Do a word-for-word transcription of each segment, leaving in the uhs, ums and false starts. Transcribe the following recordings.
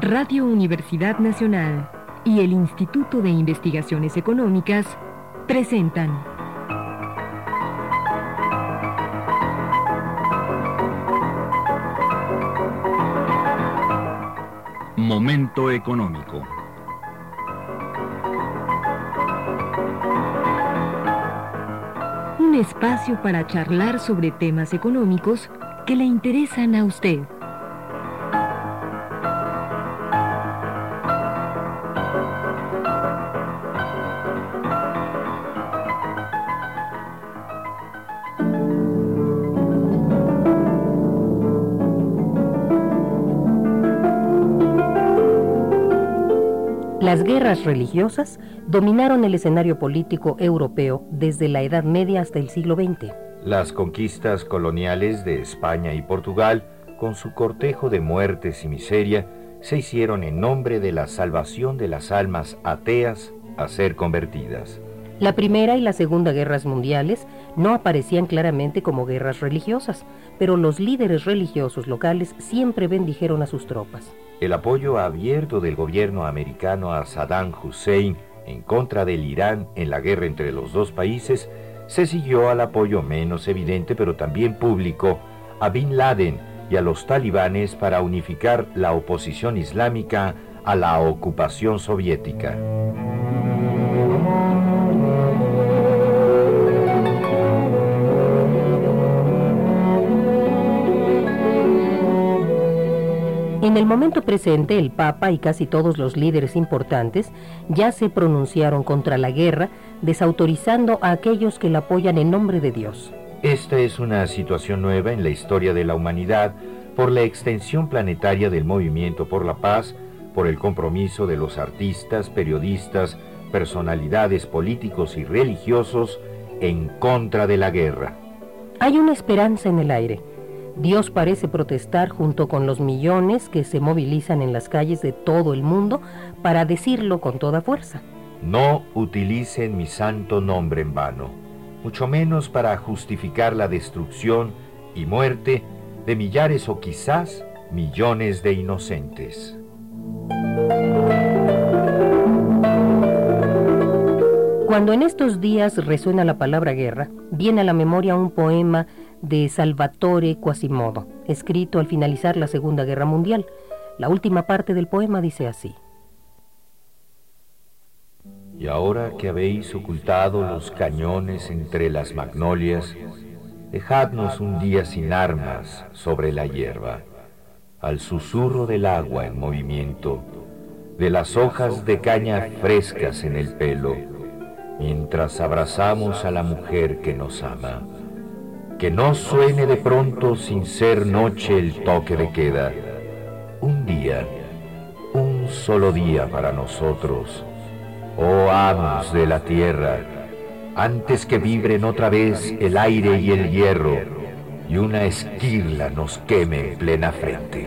Radio Universidad Nacional y el Instituto de Investigaciones Económicas presentan Momento Económico. Un espacio para charlar sobre temas económicos que le interesan a usted. Las guerras religiosas dominaron el escenario político europeo desde la Edad Media hasta el siglo veinte. Las conquistas coloniales de España y Portugal, con su cortejo de muertes y miseria, se hicieron en nombre de la salvación de las almas ateas a ser convertidas. La Primera y la Segunda Guerras Mundiales no aparecían claramente como guerras religiosas, pero los líderes religiosos locales siempre bendijeron a sus tropas. El apoyo abierto del gobierno americano a Saddam Hussein en contra del Irán en la guerra entre los dos países se siguió al apoyo menos evidente pero también público a Bin Laden y a los talibanes para unificar la oposición islámica a la ocupación soviética. En el momento presente, el Papa y casi todos los líderes importantes ya se pronunciaron contra la guerra, desautorizando a aquellos que la apoyan en nombre de Dios. Esta es una situación nueva en la historia de la humanidad por la extensión planetaria del movimiento por la paz, por el compromiso de los artistas, periodistas, personalidades políticos y religiosos en contra de la guerra. Hay una esperanza en el aire. Dios parece protestar junto con los millones que se movilizan en las calles de todo el mundo para decirlo con toda fuerza. No utilicen mi santo nombre en vano, mucho menos para justificar la destrucción y muerte de millares o quizás millones de inocentes. Cuando en estos días resuena la palabra guerra, viene a la memoria un poema de Salvatore Quasimodo, escrito al finalizar la Segunda Guerra Mundial. La última parte del poema dice así: Y ahora que habéis ocultado los cañones entre las magnolias, dejadnos un día sin armas sobre la hierba, al susurro del agua en movimiento, de las hojas de caña frescas en el pelo, mientras abrazamos a la mujer que nos ama. Que no suene de pronto sin ser noche el toque de queda. Un día, un solo día para nosotros, oh amos de la tierra, antes que vibren otra vez el aire y el hierro, y una esquirla nos queme en plena frente.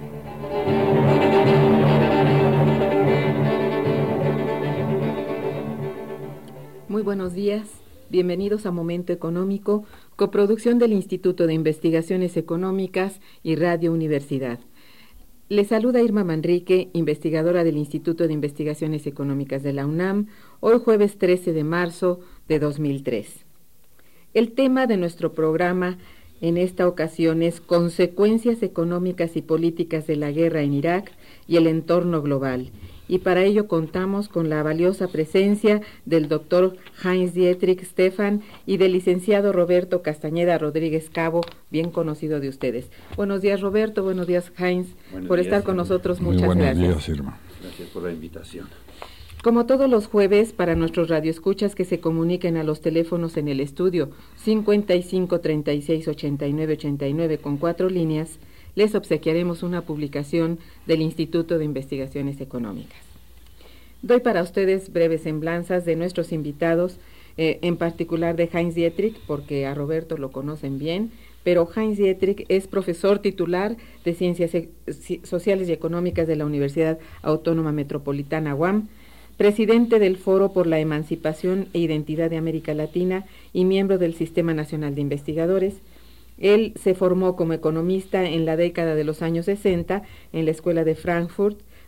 Muy buenos días, bienvenidos a Momento Económico, coproducción del Instituto de Investigaciones Económicas y Radio Universidad. Les saluda Irma Manrique, investigadora del Instituto de Investigaciones Económicas de la UNAM, hoy jueves trece de marzo de dos mil tres. El tema de nuestro programa en esta ocasión es consecuencias económicas y políticas de la guerra en Irak y el entorno global. Y para ello contamos con la valiosa presencia del doctor Heinz-Dietrich Stephan y del licenciado Roberto Castañeda Rodríguez Cabo, bien conocido de ustedes. Buenos días, Roberto, buenos días, Heinz, buenos por días, estar con Irma. Nosotros. Muchas Muy buenos gracias. días, Irma. Gracias por la invitación. Como todos los jueves, para nuestros radioescuchas que se comuniquen a los teléfonos en el estudio cincuenta y cinco, treinta y seis, ochenta y nueve, ochenta y nueve con cuatro líneas, les obsequiaremos una publicación del Instituto de Investigaciones Económicas. Doy para ustedes breves semblanzas de nuestros invitados, eh, en particular de Heinz-Dietrich, porque a Roberto lo conocen bien, pero Heinz-Dietrich es profesor titular de Ciencias e- Sociales y Económicas de la Universidad Autónoma Metropolitana U A M, presidente del Foro por la Emancipación e Identidad de América Latina y miembro del Sistema Nacional de Investigadores. Él se formó como economista en la década de los años sesenta en la Escuela de Frankfurt,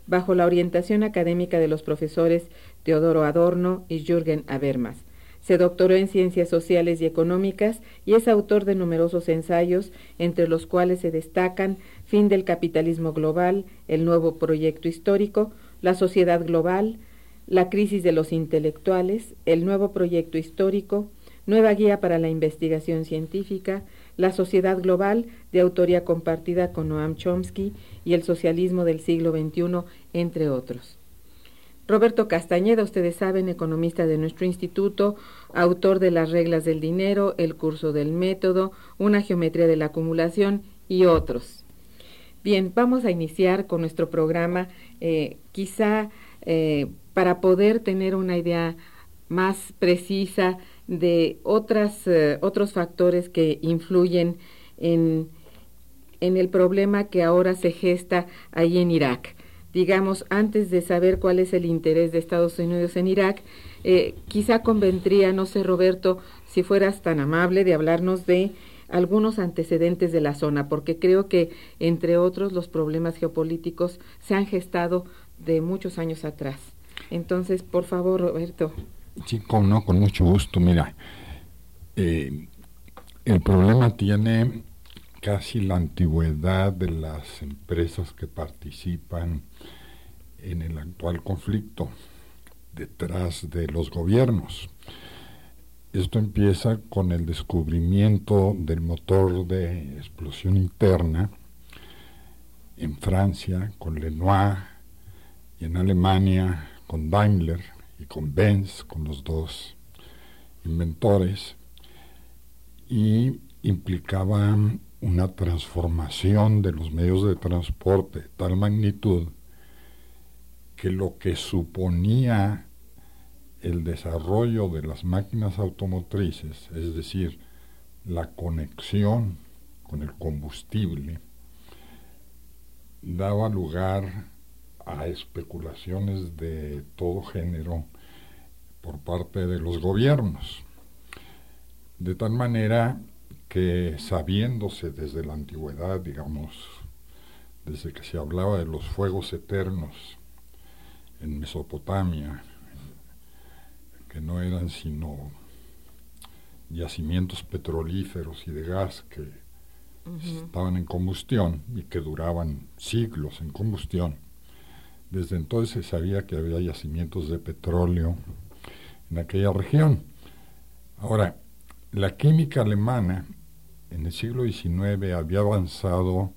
bajo la orientación académica de los profesores Teodoro Adorno y Jürgen Habermas. Se doctoró en Ciencias Sociales y Económicas y es autor de numerosos ensayos, entre los cuales se destacan Fin del capitalismo global, El nuevo proyecto histórico, La sociedad global, La crisis de los intelectuales, El nuevo proyecto histórico, Nueva guía para la investigación científica, La sociedad global, de autoría compartida con Noam Chomsky, y El socialismo del siglo veintiuno, entre otros. Roberto Castañeda, ustedes saben, economista de nuestro instituto, autor de Las reglas del dinero, El curso del método, Una geometría de la acumulación y otros. Bien, vamos a iniciar con nuestro programa, eh, quizá eh, para poder tener una idea más precisa de otras, eh, otros factores que influyen en, en el problema que ahora se gesta ahí en Irak. Digamos, antes de saber cuál es el interés de Estados Unidos en Irak, eh, quizá convendría, no sé, Roberto, si fueras tan amable de hablarnos de algunos antecedentes de la zona, porque creo que, entre otros, los problemas geopolíticos se han gestado de muchos años atrás. Entonces, por favor, Roberto. Sí, con, no, con mucho gusto. Mira, eh, el problema tiene casi la antigüedad de las empresas que participan en el actual conflicto detrás de los gobiernos. Esto empieza con el descubrimiento del motor de explosión interna en Francia con Lenoir, y en Alemania con Daimler y con Benz, con los dos inventores, y implicaba una transformación de los medios de transporte de tal magnitud que lo que suponía el desarrollo de las máquinas automotrices, es decir, la conexión con el combustible, daba lugar a especulaciones de todo género por parte de los gobiernos, de tal manera que, sabiéndose desde la antigüedad, digamos, desde que se hablaba de los fuegos eternos en Mesopotamia, que no eran sino yacimientos petrolíferos y de gas que uh-huh. estaban en combustión y que duraban siglos en combustión, desde entonces se sabía que había yacimientos de petróleo en aquella región. Ahora, la química alemana en el siglo diecinueve había avanzado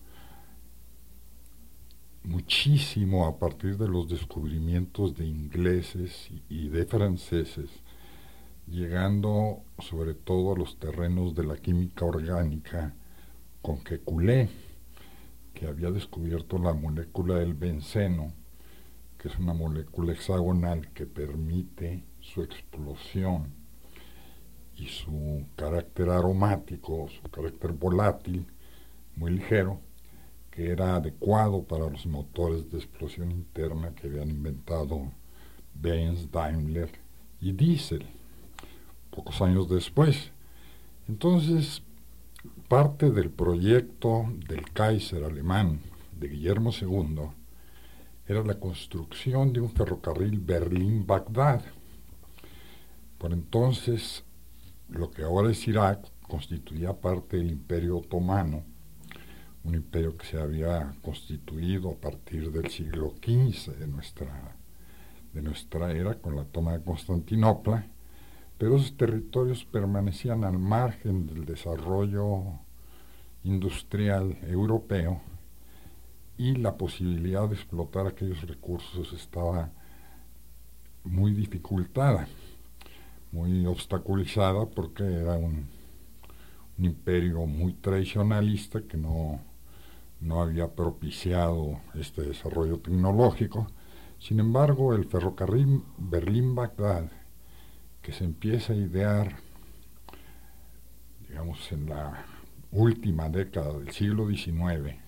muchísimo a partir de los descubrimientos de ingleses y de franceses, llegando sobre todo a los terrenos de la química orgánica con Kekulé, que había descubierto la molécula del benceno, que es una molécula hexagonal que permite su explosión y su carácter aromático, su carácter volátil, muy ligero, que era adecuado para los motores de explosión interna que habían inventado Benz, Daimler y Diesel, pocos años después. Entonces, parte del proyecto del Kaiser alemán, de Guillermo segundo, era la construcción de un ferrocarril Berlín-Bagdad. Por entonces, lo que ahora es Irak constituía parte del Imperio Otomano, un imperio que se había constituido a partir del siglo quince de nuestra, de nuestra era, con la toma de Constantinopla, pero esos territorios permanecían al margen del desarrollo industrial europeo y la posibilidad de explotar aquellos recursos estaba muy dificultada, muy obstaculizada, porque era un, un imperio muy tradicionalista que no, no había propiciado este desarrollo tecnológico. Sin embargo, el ferrocarril Berlín-Bagdad, que se empieza a idear, digamos, en la última década del siglo diecinueve,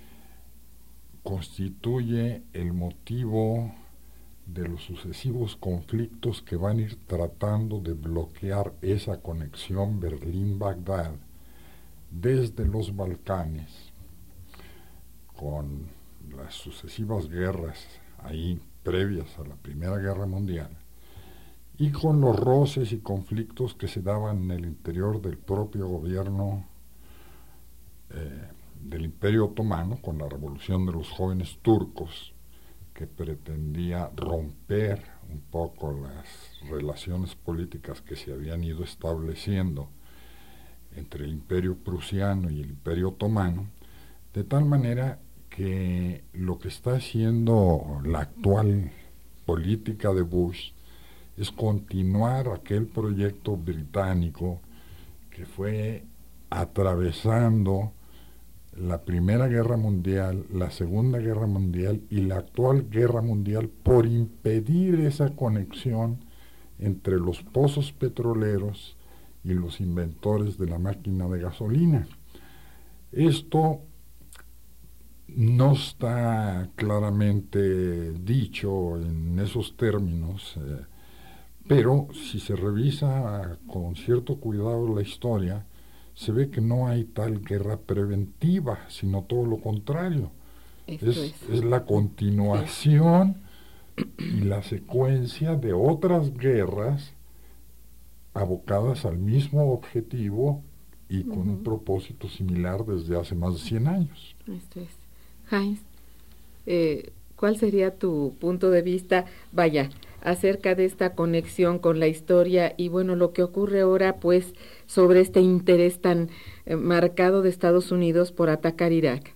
constituye el motivo de los sucesivos conflictos que van a ir tratando de bloquear esa conexión Berlín-Bagdad desde los Balcanes, con las sucesivas guerras ahí previas a la Primera Guerra Mundial, y con los roces y conflictos que se daban en el interior del propio gobierno eh, del Imperio Otomano, con la revolución de los jóvenes turcos, que pretendía romper un poco las relaciones políticas que se habían ido estableciendo entre el Imperio Prusiano y el Imperio Otomano, de tal manera que lo que está haciendo la actual política de Bush es continuar aquel proyecto británico que fue atravesando la Primera Guerra Mundial, la Segunda Guerra Mundial y la actual Guerra Mundial, por impedir esa conexión entre los pozos petroleros y los inventores de la máquina de gasolina. Esto no está claramente dicho en esos términos, eh, pero si se revisa con cierto cuidado la historia, se ve que no hay tal guerra preventiva, sino todo lo contrario. Es, es. es la continuación y la secuencia de otras guerras abocadas al mismo objetivo y con uh-huh. un propósito similar desde hace más de cien años. Esto es. Heinz, eh, ¿cuál sería tu punto de vista, vaya, acerca de esta conexión con la historia y bueno, lo que ocurre ahora pues sobre este interés tan eh, marcado de Estados Unidos por atacar Irak?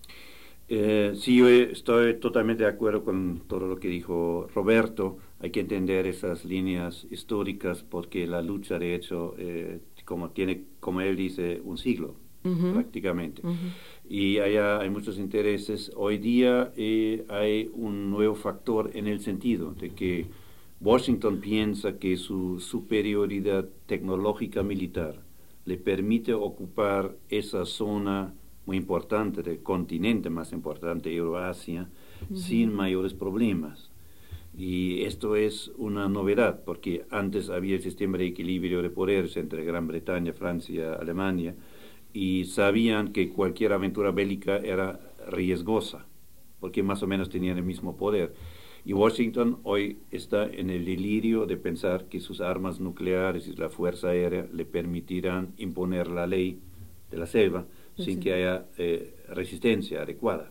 Eh, sí, yo estoy totalmente de acuerdo con todo lo que dijo Roberto. Hay que entender esas líneas históricas porque la lucha, de hecho, eh, como tiene, como él dice, un siglo, uh-huh. prácticamente. Uh-huh. Y allá hay muchos intereses. Hoy día eh, hay un nuevo factor en el sentido de que Washington piensa que su superioridad tecnológica militar le permite ocupar esa zona muy importante del continente más importante, Euroasia, uh-huh. sin mayores problemas. Y esto es una novedad, porque antes había el sistema de equilibrio de poderes entre Gran Bretaña, Francia, Alemania, y sabían que cualquier aventura bélica era riesgosa, porque más o menos tenían el mismo poder. Y Washington hoy está en el delirio de pensar que sus armas nucleares y la fuerza aérea le permitirán imponer la ley de la selva sí. sin que haya eh, resistencia adecuada.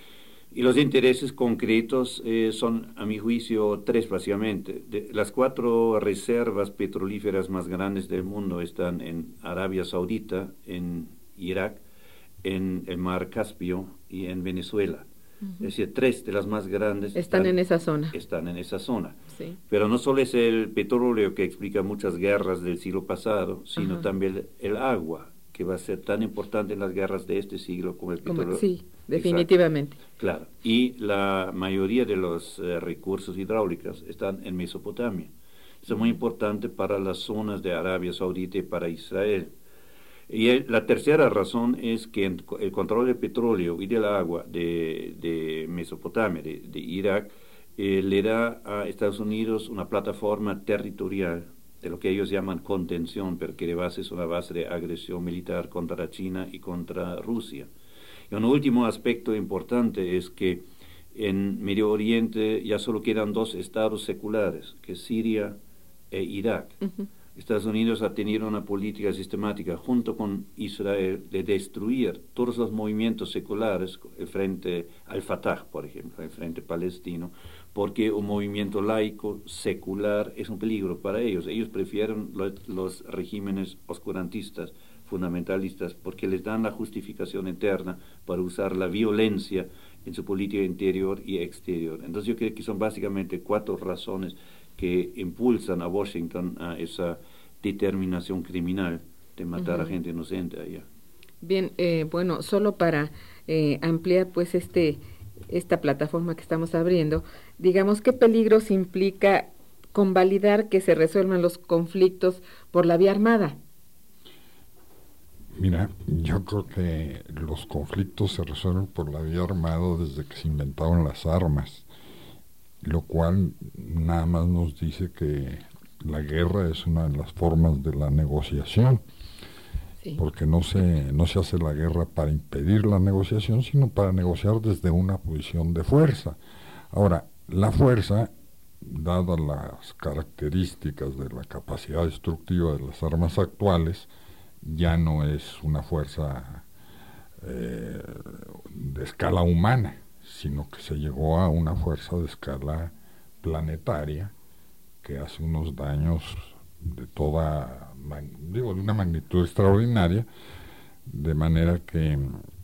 Y los intereses concretos eh, son, a mi juicio, tres básicamente. De, las cuatro reservas petrolíferas más grandes del mundo están en Arabia Saudita, en Irak, en el Mar Caspio y en Venezuela. Uh-huh. Es decir, tres de las más grandes están, están en esa zona. Están en esa zona. Sí. Pero no solo es el petróleo que explica muchas guerras del siglo pasado, sino uh-huh. también el agua, que va a ser tan importante en las guerras de este siglo como el petróleo. Como, sí, definitivamente. Exacto. Claro, y la mayoría de los eh, recursos hidráulicos están en Mesopotamia. Eso es muy importante para las zonas de Arabia Saudita y para Israel. Y el, la tercera razón es que en, el control del petróleo y del agua de, de Mesopotamia, de, de Irak, eh, le da a Estados Unidos una plataforma territorial de lo que ellos llaman contención, pero que de base es una base de agresión militar contra China y contra Rusia. Y un último aspecto importante es que en Medio Oriente ya solo quedan dos estados seculares, que es Siria e Irak. Uh-huh. Estados Unidos ha tenido una política sistemática junto con Israel de destruir todos los movimientos seculares, el Frente al-Fatah, por ejemplo, el Frente Palestino, porque un movimiento laico, secular, es un peligro para ellos. Ellos prefieren lo, los regímenes oscurantistas, fundamentalistas, porque les dan la justificación interna para usar la violencia en su política interior y exterior. Entonces yo creo que son básicamente cuatro razones que impulsan a Washington a esa determinación criminal de matar uh-huh. a gente inocente allá. Bien, eh, bueno, solo para eh, ampliar pues este esta plataforma que estamos abriendo, digamos, ¿qué peligros implica convalidar que se resuelvan los conflictos por la vía armada? Mira, yo creo que los conflictos se resuelven por la vía armada desde que se inventaron las armas, lo cual nada más nos dice que la guerra es una de las formas de la negociación, sí. porque no se, no se hace la guerra para impedir la negociación, sino para negociar desde una posición de fuerza. Ahora, la fuerza, dadas las características de la capacidad destructiva de las armas actuales, ya no es una fuerza eh, de escala humana, sino que se llegó a una fuerza de escala planetaria que hace unos daños de toda, digo, de una magnitud extraordinaria, de manera que,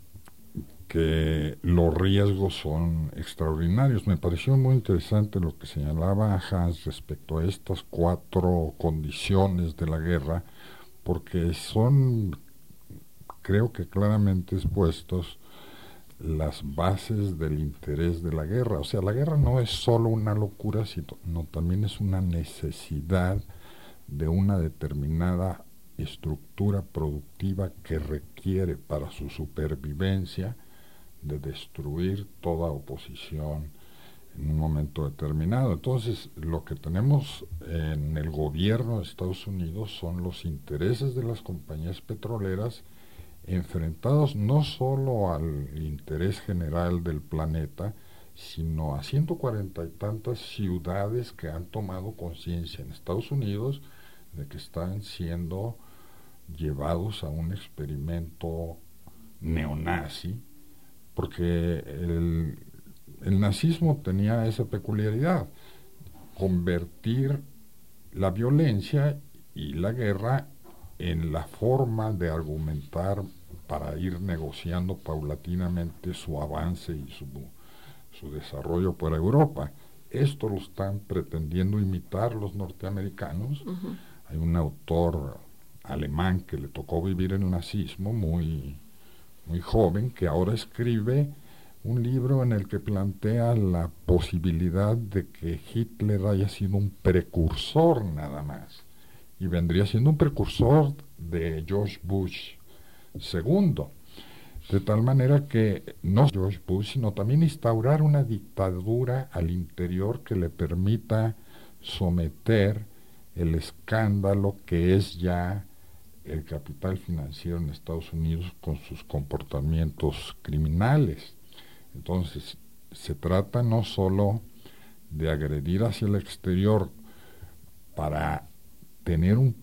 que los riesgos son extraordinarios. Me pareció muy interesante lo que señalaba Hans respecto a estas cuatro condiciones de la guerra, porque son, creo que claramente expuestos, las bases del interés de la guerra. O sea, la guerra no es solo una locura, sino también es una necesidad de una determinada estructura productiva que requiere para su supervivencia de destruir toda oposición en un momento determinado. Entonces, lo que tenemos en el gobierno de Estados Unidos son los intereses de las compañías petroleras enfrentados no solo al interés general del planeta, sino a ciento cuarenta y tantas ciudades que han tomado conciencia en Estados Unidos de que están siendo llevados a un experimento neonazi, porque el, el nazismo tenía esa peculiaridad, convertir la violencia y la guerra en la forma de argumentar para ir negociando paulatinamente su avance y su, su desarrollo por Europa. Esto lo están pretendiendo imitar los norteamericanos. Uh-huh. Hay un autor alemán que le tocó vivir el nazismo muy, muy joven, que ahora escribe un libro en el que plantea la posibilidad de que Hitler haya sido un precursor nada más, y vendría siendo un precursor de George Bush segundo, de tal manera que no George Bush, sino también instaurar una dictadura al interior que le permita someter el escándalo que es ya el capital financiero en Estados Unidos con sus comportamientos criminales. Entonces, se trata no solo de agredir hacia el exterior para tener un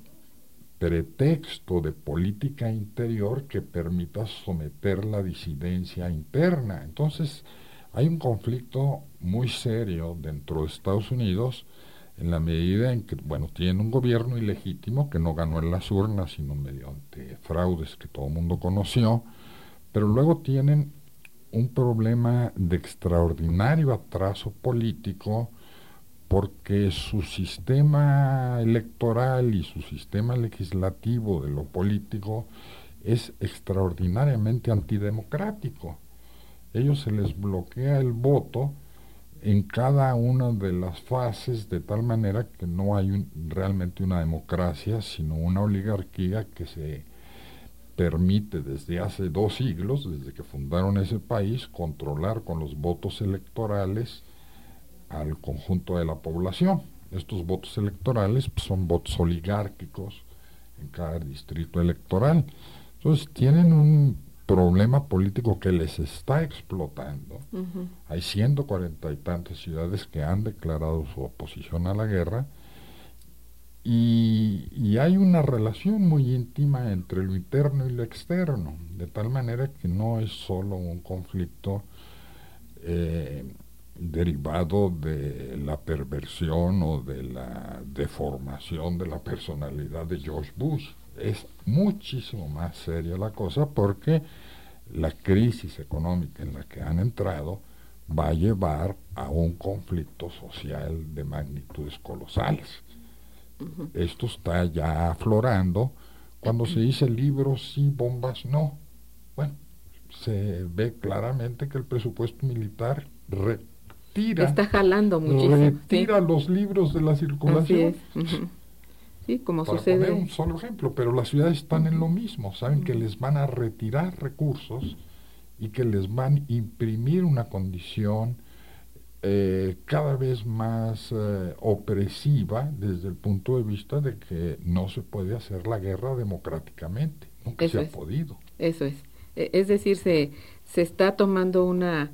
pretexto de política interior que permita someter la disidencia interna. Entonces, hay un conflicto muy serio dentro de Estados Unidos en la medida en que, bueno, tienen un gobierno ilegítimo que no ganó en las urnas, sino mediante fraudes que todo el mundo conoció, pero luego tienen un problema de extraordinario atraso político, porque su sistema electoral y su sistema legislativo de lo político es extraordinariamente antidemocrático. Ellos se les bloquea el voto en cada una de las fases, de tal manera que no hay un, realmente una democracia, sino una oligarquía que se permite desde hace dos siglos, desde que fundaron ese país, controlar con los votos electorales al conjunto de la población. Estos votos electorales pues, son votos oligárquicos en cada distrito electoral. Entonces tienen un problema político que les está explotando. Uh-huh. Hay ciento cuarenta y tantas ciudades que han declarado su oposición a la guerra, y, y hay una relación muy íntima entre lo interno y lo externo, de tal manera que no es solo un conflicto eh, derivado de la perversión o de la deformación de la personalidad de George Bush. Es muchísimo más seria la cosa, porque la crisis económica en la que han entrado va a llevar a un conflicto social de magnitudes colosales. Uh-huh. Esto está ya aflorando. Cuando se dice libros sí, bombas no, bueno, se ve claramente que el presupuesto militar retira, está jalando muchísimo, retira sí. los libros de la circulación. Así es. Uh-huh. Sí, como Para sucede. poner un solo ejemplo, pero las ciudades están en lo mismo, saben uh-huh. que les van a retirar recursos y que les van a imprimir una condición eh, cada vez más eh, opresiva desde el punto de vista de que no se puede hacer la guerra democráticamente, nunca Eso se es. ha podido. Eso es. Es decir, se, se está tomando una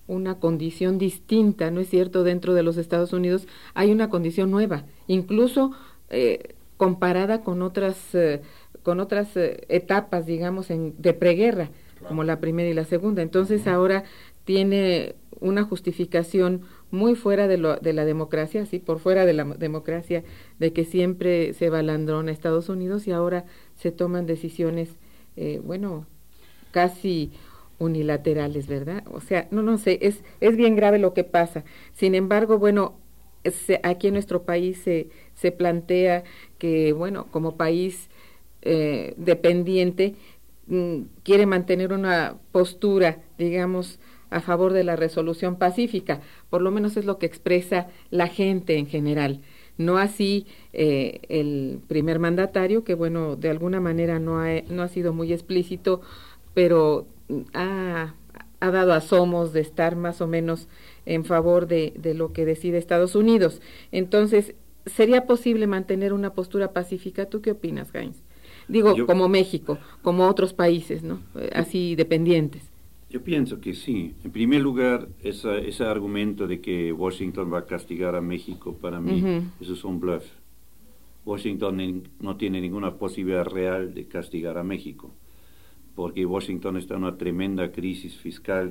una condición distinta, ¿no es cierto? Dentro de los Estados Unidos hay una condición nueva, incluso eh, comparada con otras eh, con otras eh, etapas, digamos, en, de preguerra, como la primera y la segunda. Entonces ahora tiene una justificación muy fuera de, lo, de la democracia, sí, por fuera de la democracia, de que siempre se balandrona Estados Unidos y ahora se toman decisiones, eh, bueno, casi unilaterales, ¿verdad? O sea, no, no sé, es, es bien grave lo que pasa. Sin embargo, bueno, se, aquí en nuestro país se, se plantea que, bueno, como país eh, dependiente, mm, quiere mantener una postura, digamos, a favor de la resolución pacífica, por lo menos es lo que expresa la gente en general. No así eh, el primer mandatario, que bueno, de alguna manera no ha, no ha sido muy explícito, pero ha, ha dado asomos de estar más o menos en favor de, de lo que decide Estados Unidos. Entonces, ¿sería posible mantener una postura pacífica? ¿Tú qué opinas, Heinz? Digo, Yo, como México, como otros países, ¿no? Así dependientes. Yo pienso que sí. En primer lugar, esa, ese argumento de que Washington va a castigar a México, para mí, uh-huh. eso es un bluff. Washington en, no tiene ninguna posibilidad real de castigar a México, porque Washington está en una tremenda crisis fiscal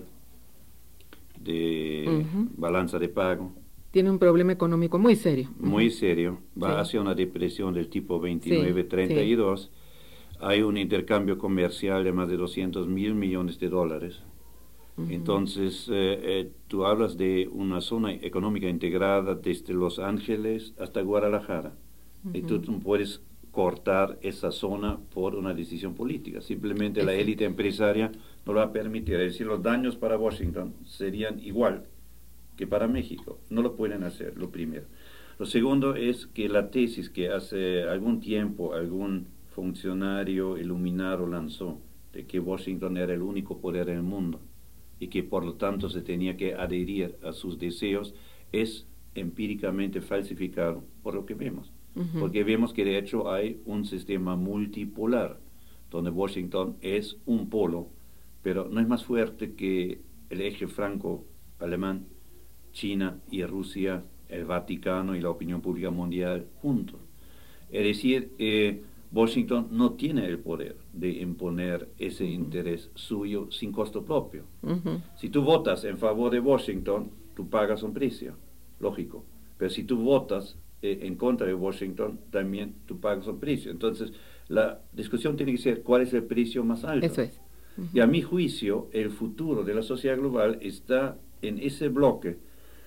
de uh-huh. balanza de pago. Tiene un problema económico muy serio. Muy uh-huh. serio. Va sí. hacia una depresión del tipo veintinueve treinta y dos. Sí, sí. Hay un intercambio comercial de más de doscientos mil millones de dólares. Uh-huh. Entonces, eh, eh, tú hablas de una zona económica integrada desde Los Ángeles hasta Guadalajara. Uh-huh. Y tú no puedes cortar esa zona por una decisión política. Simplemente uh-huh. la élite empresaria no lo va a permitir. Es decir, los daños para Washington serían igual que para México. No lo pueden hacer, lo primero. Lo segundo es que la tesis que hace algún tiempo algún funcionario iluminado lanzó de que Washington era el único poder en el mundo y que por lo tanto se tenía que adherir a sus deseos, es empíricamente falsificado por lo que vemos. Uh-huh. Porque vemos que de hecho hay un sistema multipolar donde Washington es un polo, pero no es más fuerte que el eje franco-alemán, China y Rusia, el Vaticano y la opinión pública mundial juntos. Es decir, eh, Washington no tiene el poder de imponer ese interés suyo sin costo propio. Uh-huh. Si tú votas en favor de Washington, tú pagas un precio, lógico. Pero si tú votas eh, en contra de Washington, también tú pagas un precio. Entonces, la discusión tiene que ser cuál es el precio más alto. Eso es. Uh-huh. Y a mi juicio, el futuro de la sociedad global está en ese bloque: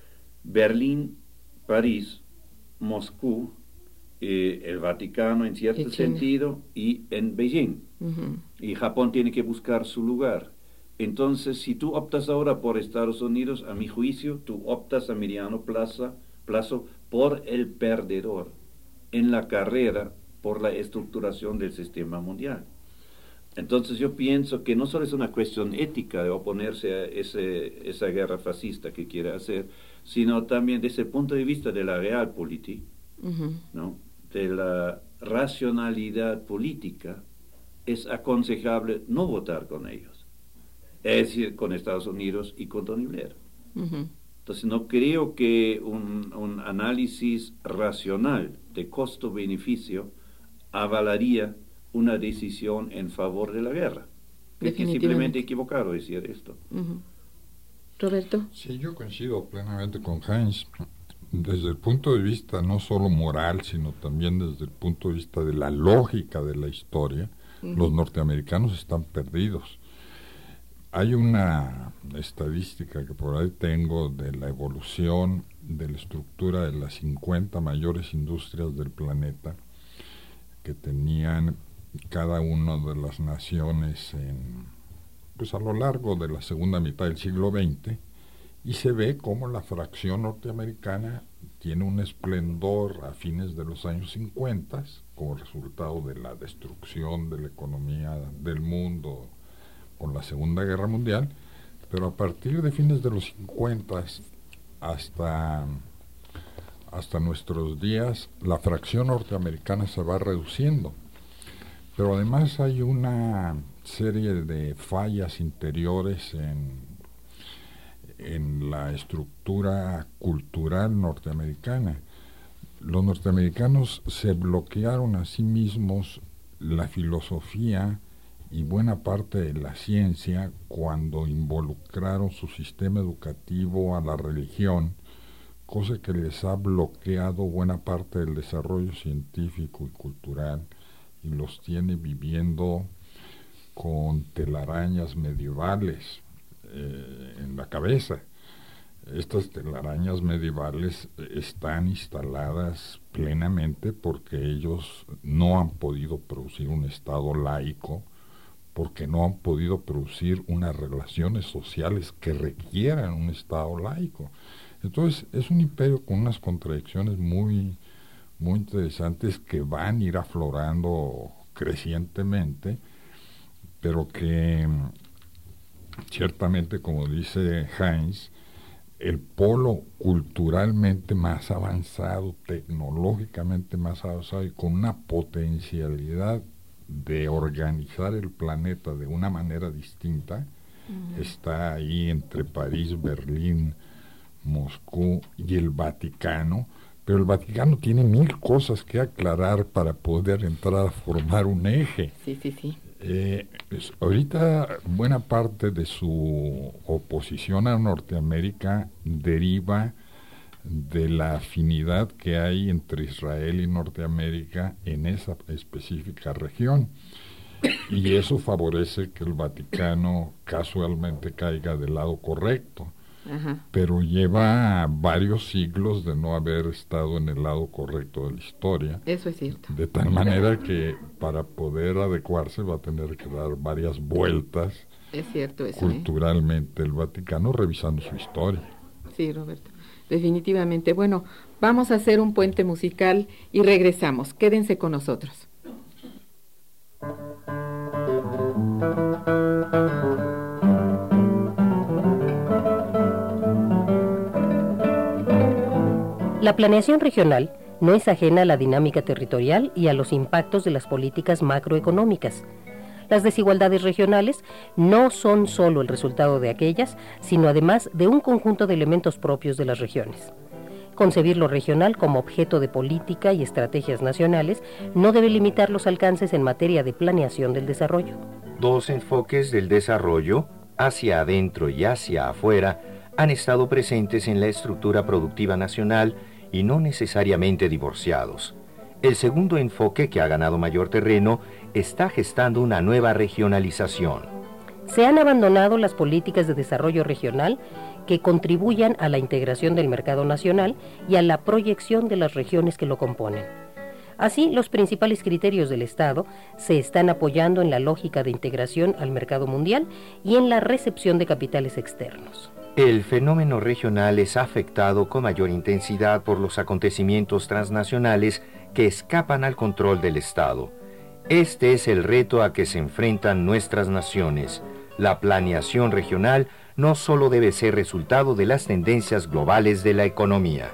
Berlín, París, Moscú, Eh, el Vaticano en cierto sentido, y en Beijing. Uh-huh. Y Japón tiene que buscar su lugar. Entonces, si tú optas ahora por Estados Unidos, a mi juicio, tú optas a mediano plazo, plazo por el perdedor en la carrera por la estructuración del sistema mundial. Entonces yo pienso que no solo es una cuestión ética de oponerse a ese, esa guerra fascista que quiere hacer, sino también desde el punto de vista de la realpolitik, uh-huh. ¿no?, de la racionalidad política, es aconsejable no votar con ellos, es decir, con Estados Unidos y con Tony Blair. Uh-huh. Entonces no creo que un, un análisis racional de costo-beneficio avalaría una decisión en favor de la guerra. Es que simplemente equivocado decir esto. Uh-huh. Roberto. Sí, yo coincido plenamente con Heinz. Desde el punto de vista no solo moral, sino también desde el punto de vista de la lógica de la historia, uh-huh. los norteamericanos están perdidos. Hay una estadística que por ahí tengo de la evolución de la estructura de las cincuenta mayores industrias del planeta que tenían cada una de las naciones en, pues a lo largo de la segunda mitad del siglo veinte, y se ve cómo la fracción norteamericana tiene un esplendor a fines de los años cincuenta como resultado de la destrucción de la economía del mundo con la Segunda Guerra Mundial, pero a partir de fines de los cincuenta hasta, hasta nuestros días la fracción norteamericana se va reduciendo. Pero además hay una serie de fallas interiores en en la estructura cultural norteamericana. Los norteamericanos se bloquearon a sí mismos la filosofía y buena parte de la ciencia cuando involucraron su sistema educativo a la religión, cosa que les ha bloqueado buena parte del desarrollo científico y cultural y los tiene viviendo con telarañas medievales eh, en la cabeza. Estas telarañas medievales están instaladas plenamente porque ellos no han podido producir un Estado laico, porque no han podido producir unas relaciones sociales que requieran un Estado laico. Entonces es un imperio con unas contradicciones muy, muy interesantes que van a ir aflorando crecientemente, pero que ciertamente, como dice Heinz, el polo culturalmente más avanzado, tecnológicamente más avanzado y con una potencialidad de organizar el planeta de una manera distinta, uh-huh. está ahí entre París, Berlín, Moscú y el Vaticano, pero el Vaticano tiene mil cosas que aclarar para poder entrar a formar un eje. Sí, sí, sí. Eh, pues, ahorita buena parte de su oposición a Norteamérica deriva de la afinidad que hay entre Israel y Norteamérica en esa específica región, y eso favorece que el Vaticano casualmente caiga del lado correcto. Ajá. Pero lleva varios siglos de no haber estado en el lado correcto de la historia. Eso es cierto. De tal manera que para poder adecuarse va a tener que dar varias vueltas. Es cierto eso, culturalmente, ¿eh? El Vaticano revisando su historia. Sí, Roberto, definitivamente. Bueno, vamos a hacer un puente musical y regresamos. Quédense con nosotros. La planeación regional no es ajena a la dinámica territorial y a los impactos de las políticas macroeconómicas. Las desigualdades regionales no son solo el resultado de aquellas, sino además de un conjunto de elementos propios de las regiones. Concebir lo regional como objeto de política y estrategias nacionales no debe limitar los alcances en materia de planeación del desarrollo. Dos enfoques del desarrollo, hacia adentro y hacia afuera, han estado presentes en la estructura productiva nacional y no necesariamente divorciados. El segundo enfoque, que ha ganado mayor terreno, está gestando una nueva regionalización. Se han abandonado las políticas de desarrollo regional que contribuyan a la integración del mercado nacional y a la proyección de las regiones que lo componen. Así, los principales criterios del Estado se están apoyando en la lógica de integración al mercado mundial y en la recepción de capitales externos. El fenómeno regional es afectado con mayor intensidad por los acontecimientos transnacionales que escapan al control del Estado. Este es el reto a que se enfrentan nuestras naciones. La planeación regional no solo debe ser resultado de las tendencias globales de la economía.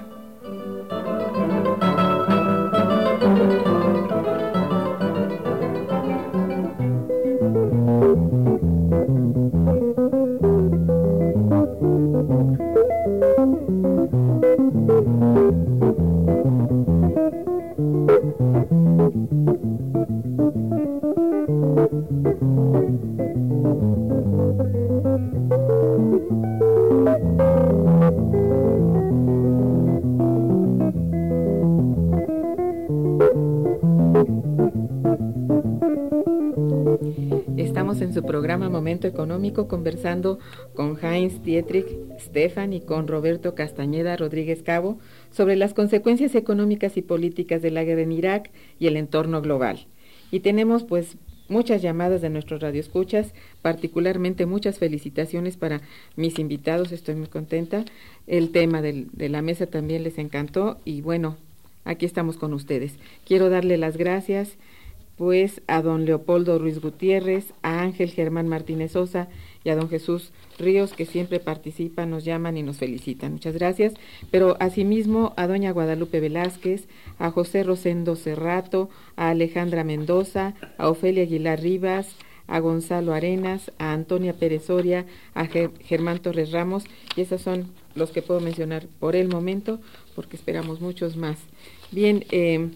Estamos en su programa Momento Económico conversando con Heinz Dietrich Stephan y con Roberto Castañeda Rodríguez Cabo sobre las consecuencias económicas y políticas de la guerra en Irak y el entorno global. Y tenemos pues muchas llamadas de nuestros radioescuchas, particularmente muchas felicitaciones para mis invitados, estoy muy contenta. El tema del, de la mesa también les encantó y bueno, aquí estamos con ustedes. Quiero darle las gracias pues a don Leopoldo Ruiz Gutiérrez, a Ángel Germán Martínez Sosa y a don Jesús Ríos, que siempre participan, nos llaman y nos felicitan. Muchas gracias. Pero asimismo a doña Guadalupe Velázquez, a José Rosendo Cerrato, a Alejandra Mendoza, a Ofelia Aguilar Rivas, a Gonzalo Arenas, a Antonia Pérez Soria, a Ger Germán Torres Ramos, y esos son los que puedo mencionar por el momento, porque esperamos muchos más. Bien, eh,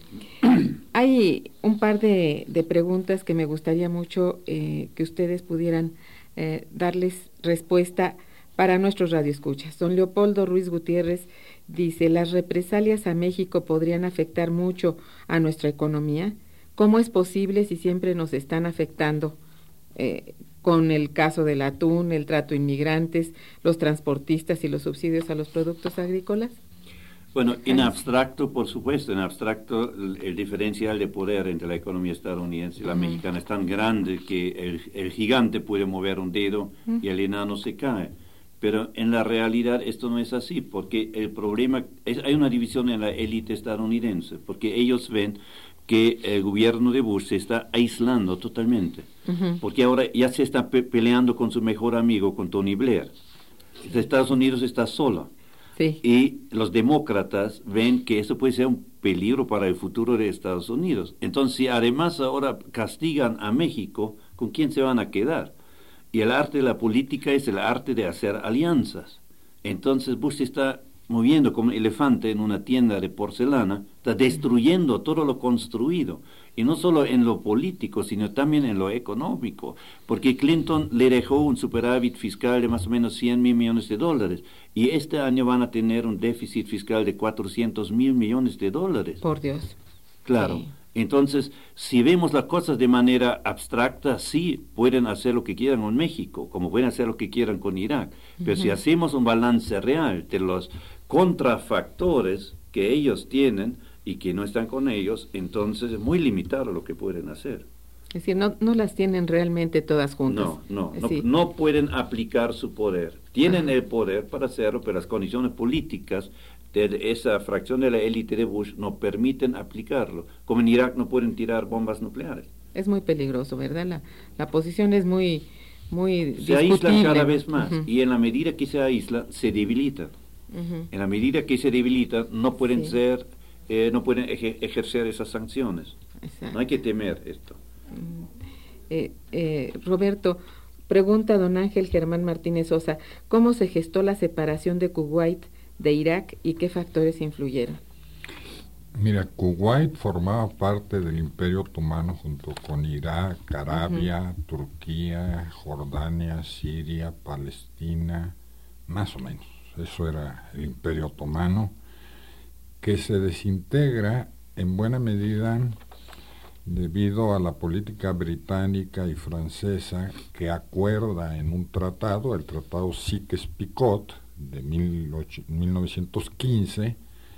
hay un par de, de preguntas que me gustaría mucho eh, que ustedes pudieran eh, darles respuesta para nuestros radioescuchas. Don Leopoldo Ruiz Gutiérrez dice, ¿las represalias a México podrían afectar mucho a nuestra economía? ¿Cómo es posible si siempre nos están afectando eh, con el caso del atún, el trato a inmigrantes, los transportistas y los subsidios a los productos agrícolas? Bueno, en abstracto, por supuesto, en abstracto el, el diferencial de poder entre la economía estadounidense y la uh-huh. mexicana es tan grande que el, el gigante puede mover un dedo uh-huh. y el enano se cae. Pero en la realidad esto no es así, porque el problema es, hay una división en la élite estadounidense, porque ellos ven que el gobierno de Bush se está aislando totalmente, uh-huh. porque ahora ya se está pe peleando con su mejor amigo, con Tony Blair. Estados Unidos está solo. Sí. Y los demócratas ven que eso puede ser un peligro para el futuro de Estados Unidos. Entonces, si además ahora castigan a México, ¿con quién se van a quedar? Y el arte de la política es el arte de hacer alianzas. Entonces Bush se está moviendo como un elefante en una tienda de porcelana, está destruyendo todo lo construido. Y no solo en lo político, sino también en lo económico. Porque Clinton le dejó un superávit fiscal de más o menos cien mil millones de dólares. Y este año van a tener un déficit fiscal de cuatrocientos mil millones de dólares. Por Dios. Claro. Sí. Entonces, si vemos las cosas de manera abstracta, sí, pueden hacer lo que quieran con México, como pueden hacer lo que quieran con Irak. Pero uh-huh. si hacemos un balance real de los contrafactores que ellos tienen y que no están con ellos, entonces es muy limitado lo que pueden hacer. Es decir, no, no las tienen realmente todas juntas. No, no, no, sí. no pueden aplicar su poder. Tienen uh-huh. el poder para hacerlo, pero las condiciones políticas de esa fracción de la élite de Bush no permiten aplicarlo. Como en Irak no pueden tirar bombas nucleares. Es muy peligroso, ¿verdad? La, la posición es muy, muy se aíslan cada vez más, uh-huh. y en la medida que se aíslan, se debilitan. Uh-huh. En la medida que se debilitan, no pueden sí. ser, eh, no pueden eje ejercer esas sanciones. Exacto. No hay que temer esto. Uh-huh. eh, eh, Roberto, pregunta don Ángel Germán Martínez Sosa, ¿cómo se gestó la separación de Kuwait de Irak y qué factores influyeron? Mira, Kuwait formaba parte del Imperio Otomano junto con Irak, Arabia, uh-huh. Turquía, Jordania, Siria, Palestina, más o menos. Eso era el Imperio Otomano, que se desintegra en buena medida debido a la política británica y francesa que acuerda en un tratado, el Tratado Sykes-Picot, de mil novecientos quince,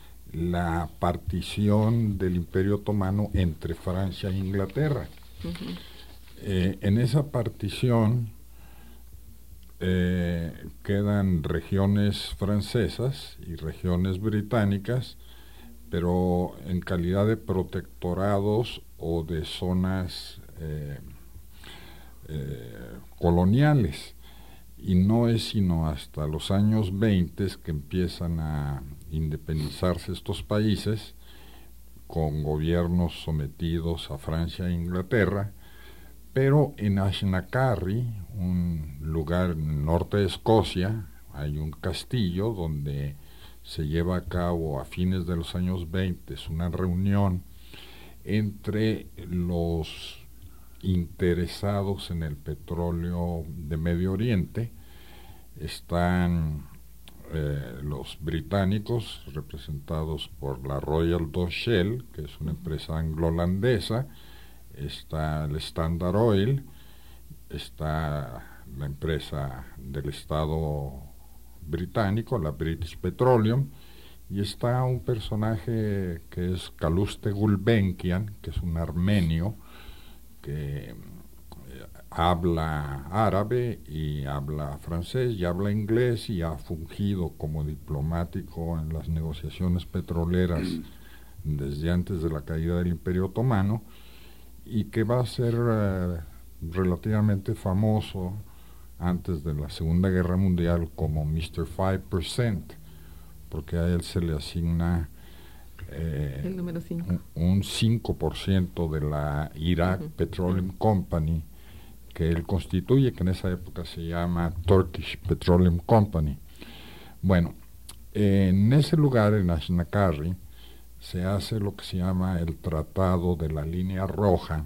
la partición del Imperio Otomano entre Francia e Inglaterra. Uh-huh. eh, en esa partición eh, quedan regiones francesas y regiones británicas, pero en calidad de protectorados o de zonas eh, eh, coloniales. Y no es sino hasta los años veinte que empiezan a independizarse estos países con gobiernos sometidos a Francia e Inglaterra, pero en Ashnacarry, un lugar en el norte de Escocia, hay un castillo donde se lleva a cabo a fines de los años veinte una reunión entre los interesados en el petróleo de Medio Oriente. Están eh, los británicos, representados por la Royal Dutch Shell, que es una empresa anglo-holandesa, está el Standard Oil, está la empresa del Estado británico, la British Petroleum, y está un personaje que es Calouste Gulbenkian, que es un armenio, que eh, habla árabe y habla francés y habla inglés y ha fungido como diplomático en las negociaciones petroleras desde antes de la caída del Imperio Otomano, y que va a ser eh, relativamente famoso antes de la Segunda Guerra Mundial como mister five percent, porque a él se le asigna Eh, el número cinco. un cinco por ciento de la Iraq uh-huh. Petroleum uh-huh. Company, que él constituye, que en esa época se llama Turkish Petroleum Company. Bueno, en ese lugar, en Haşhankari, se hace lo que se llama el Tratado de la Línea Roja,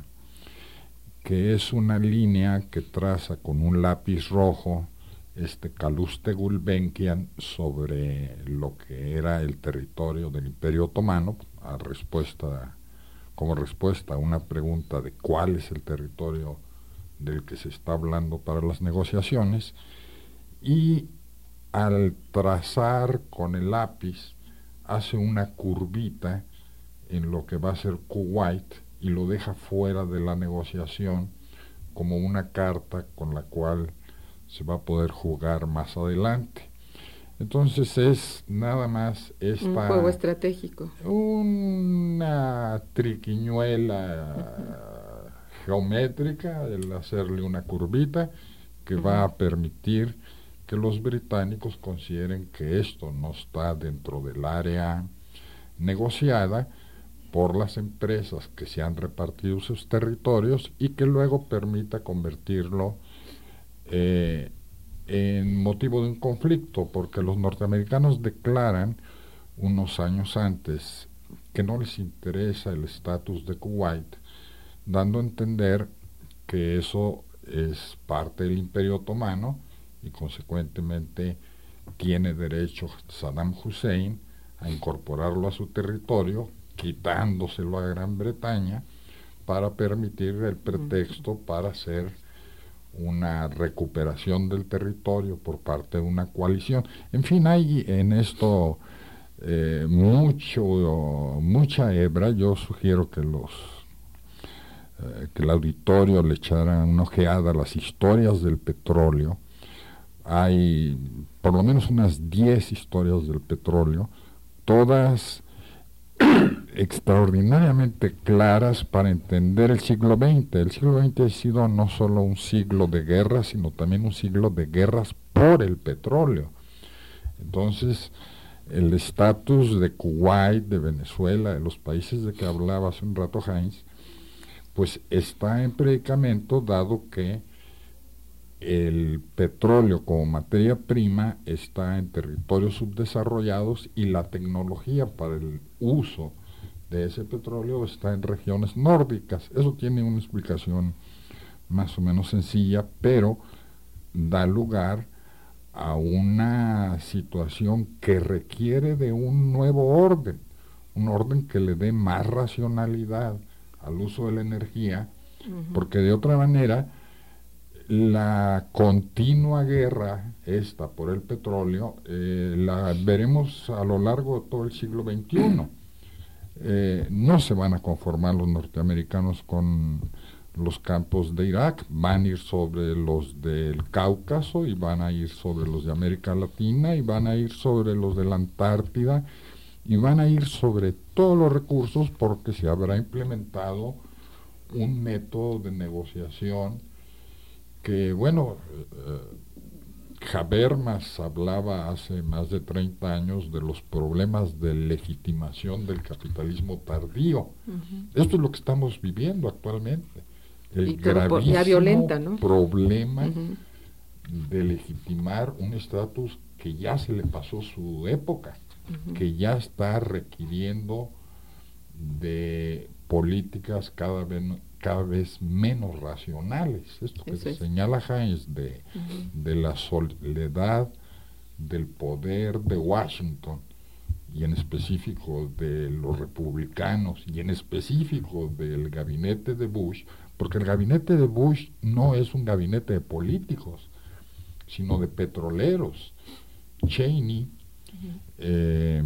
que es una línea que traza con un lápiz rojo este Calouste Gulbenkian sobre lo que era el territorio del Imperio Otomano, a respuesta, como respuesta a una pregunta de cuál es el territorio del que se está hablando para las negociaciones, y al trazar con el lápiz hace una curvita en lo que va a ser Kuwait y lo deja fuera de la negociación como una carta con la cual se va a poder jugar más adelante. Entonces es nada más esta... Un juego estratégico. Una triquiñuela uh-huh. geométrica, el hacerle una curvita que uh-huh. va a permitir que los británicos consideren que esto no está dentro del área negociada por las empresas que se han repartido sus territorios y que luego permita convertirlo eh, en motivo de un conflicto, porque los norteamericanos declaran unos años antes que no les interesa el estatus de Kuwait, dando a entender que eso es parte del Imperio Otomano y consecuentemente tiene derecho Saddam Hussein a incorporarlo a su territorio, quitándoselo a Gran Bretaña para permitir el pretexto para hacer una recuperación del territorio por parte de una coalición. En fin, hay en esto eh, mucho mucha hebra. Yo sugiero que los eh, que el auditorio le echara una ojeada a las historias del petróleo. Hay por lo menos unas diez historias del petróleo, todas extraordinariamente claras para entender el siglo veinte. El siglo veinte ha sido no solo un siglo de guerras, sino también un siglo de guerras por el petróleo. Entonces, el estatus de Kuwait, de Venezuela, de los países de que hablaba hace un rato Heinz, pues está en predicamento, dado que el petróleo como materia prima está en territorios subdesarrollados y la tecnología para el uso de ese petróleo está en regiones nórdicas. Eso tiene una explicación más o menos sencilla, pero da lugar a una situación que requiere de un nuevo orden, un orden que le dé más racionalidad al uso de la energía, uh-huh. porque de otra manera la continua guerra esta por el petróleo eh, la veremos a lo largo de todo el siglo veintiuno. Eh, no se van a conformar los norteamericanos con los campos de Irak, van a ir sobre los del Cáucaso y van a ir sobre los de América Latina y van a ir sobre los de la Antártida y van a ir sobre todos los recursos, porque se habrá implementado un método de negociación que, bueno, eh, Habermas hablaba hace más de treinta años de los problemas de legitimación del capitalismo tardío. Uh-huh. Esto es lo que estamos viviendo actualmente. El y gravísimo violenta, ¿no? problema uh-huh. de legitimar un estatus que ya se le pasó su época, uh-huh. que ya está requiriendo de políticas cada vez cada vez menos racionales. Esto que Eso se es. señala Heinz de, uh-huh. de la soledad del poder de Washington, y en específico de los republicanos, y en específico del gabinete de Bush, porque el gabinete de Bush no es un gabinete de políticos, sino de petroleros. Cheney, uh-huh. eh,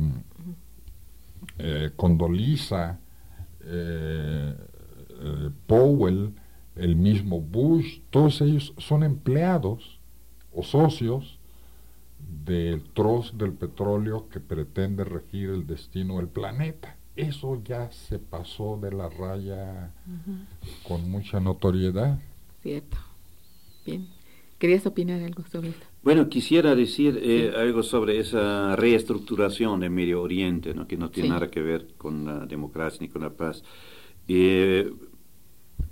eh, Condoleezza, eh, eh, Powell, el mismo Bush, todos ellos son empleados o socios del trozo del petróleo que pretende regir el destino del planeta. Eso ya se pasó de la raya uh-huh. con mucha notoriedad. Cierto. Bien. ¿Querías opinar algo sobre esto? Bueno, quisiera decir eh, sí. algo sobre esa reestructuración del Medio Oriente, ¿no? Que no tiene sí. nada que ver con la democracia ni con la paz. Eh,